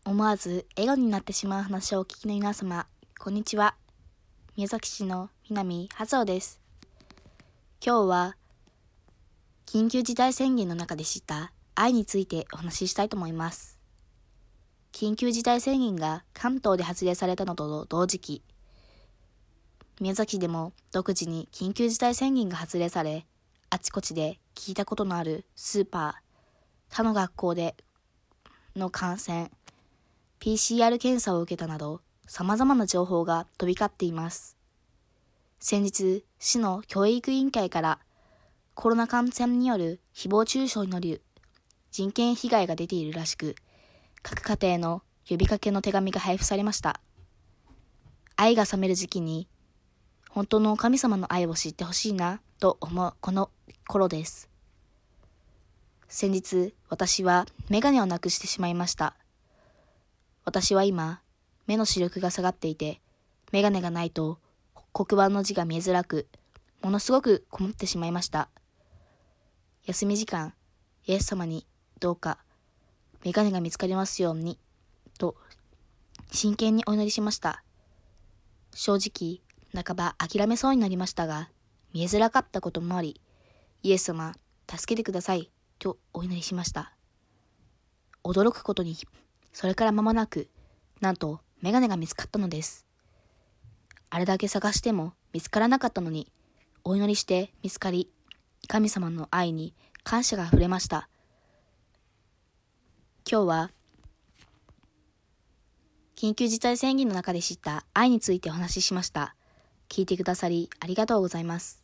思わず笑顔になってしまう話をお聞きの皆様、こんにちは。宮崎市の南はつおです。今日は緊急事態宣言の中で知った愛についてお話ししたいと思います。緊急事態宣言が関東で発令されたのと同時期、宮崎市でも独自に緊急事態宣言が発令され、あちこちで聞いたことのあるスーパー、他の学校での感染、PCR 検査を受けたなど、様々な情報が飛び交っています。先日、市の教育委員会からコロナ感染による誹謗中傷による人権被害が出ているらしく、各家庭の呼びかけの手紙が配布されました。愛が冷める時期に、本当の神様の愛を知ってほしいなと思うこの頃です。先日、私はメガネをなくしてしまいました。私は今、目の視力が下がっていて、メガネがないと黒板の字が見えづらく、ものすごく困ってしまいました。休み時間、イエス様にどうかメガネが見つかりますように、と真剣にお祈りしました。正直、半ば諦めそうになりましたが、見えづらかったこともあり、イエス様、助けてください、とお祈りしました。驚くことに、それから間もなく、なんとメガネが見つかったのです。あれだけ探しても見つからなかったのに、お祈りして見つかり、神様の愛に感謝があふれました。今日は、緊急事態宣言の中で知った愛についてお話ししました。聞いてくださりありがとうございます。